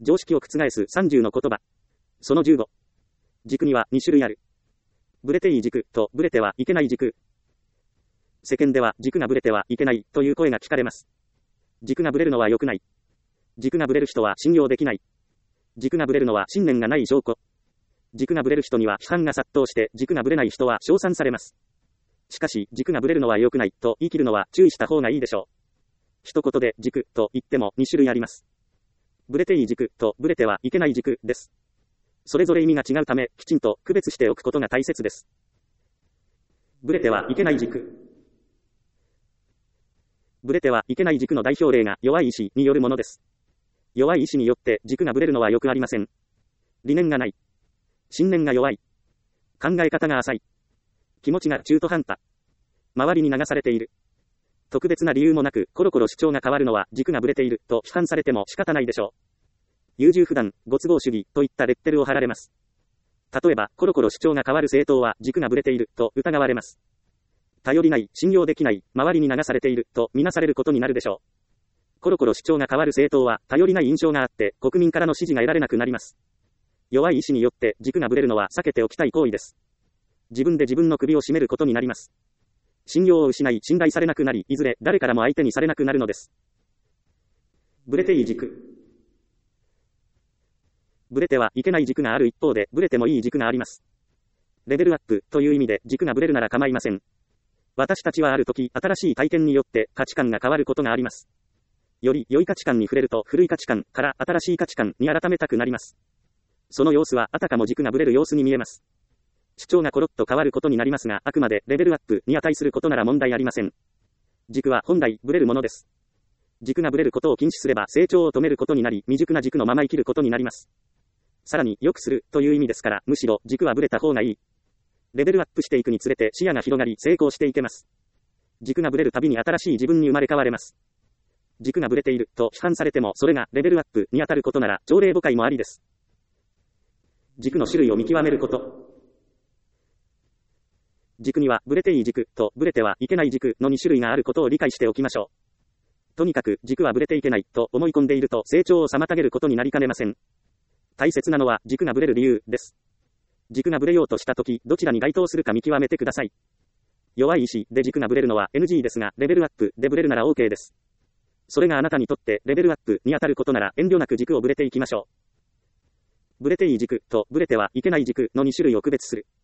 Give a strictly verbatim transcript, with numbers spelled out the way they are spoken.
常識を覆すさんじゅうの言葉。そのじゅうご。軸にはに種類ある。ブレていい軸とブレてはいけない軸。世間では軸がブレてはいけないという声が聞かれます。軸がブレるのは良くない。軸がブレる人は信用できない。軸がブレるのは信念がない証拠。軸がブレる人には批判が殺到して軸がブレない人は称賛されます。しかし軸がブレるのは良くないと言い切るのは注意した方がいいでしょう。一言で軸と言ってもに種類あります。ブレていい軸とブレてはいけない軸です。それぞれ意味が違うためきちんと区別しておくことが大切です。ブレてはいけない軸。ブレてはいけない軸の代表例が弱い意志によるものです。弱い意志によって軸がブレるのはよくありません。理念がない。信念が弱い。考え方が浅い。気持ちが中途半端。周りに流されている。特別な理由もなくコロコロ主張が変わるのは軸がブレていると批判されても仕方ないでしょう。優柔不断、ご都合主義といったレッテルを貼られます。例えば、コロコロ主張が変わる政党は軸がブレていると疑われます。頼りない、信用できない、周りに流されているとみなされることになるでしょう。コロコロ主張が変わる政党は頼りない印象があって国民からの支持が得られなくなります。弱い意志によって軸がブレるのは避けておきたい行為です。自分で自分の首を絞めることになります。信用を失い信頼されなくなり、いずれ誰からも相手にされなくなるのです。ブレていい軸。ブレてはいけない軸がある一方で、ブレてもいい軸があります。レベルアップという意味で軸がブレるなら構いません。私たちはある時、新しい体験によって価値観が変わることがあります。より良い価値観に触れると古い価値観から新しい価値観に改めたくなります。その様子はあたかも軸がブレる様子に見えます。主張がコロッと変わることになりますが、あくまでレベルアップに値することなら問題ありません。軸は本来ブレるものです。軸がブレることを禁止すれば成長を止めることになり、未熟な軸のまま生きることになります。さらに良くするという意味ですから、むしろ軸はブレた方がいい。レベルアップしていくにつれて視野が広がり成功していけます。軸がブレるたびに新しい自分に生まれ変われます。軸がブレていると批判されてもそれがレベルアップに当たることなら朝令暮改もありです。軸の種類を見極めること。軸にはブレていい軸とブレてはいけない軸のに種類があることを理解しておきましょう。とにかく軸はブレていけないと思い込んでいると成長を妨げることになりかねません。大切なのは軸がブレる理由です。軸がブレようとしたとき、どちらに該当するか見極めてください。弱い意志で軸がブレるのは エヌジー ですが、レベルアップでブレるなら OK です。それがあなたにとってレベルアップに当たることなら遠慮なく軸をブレていきましょう。ブレていい軸とブレてはいけない軸のに種類を区別する。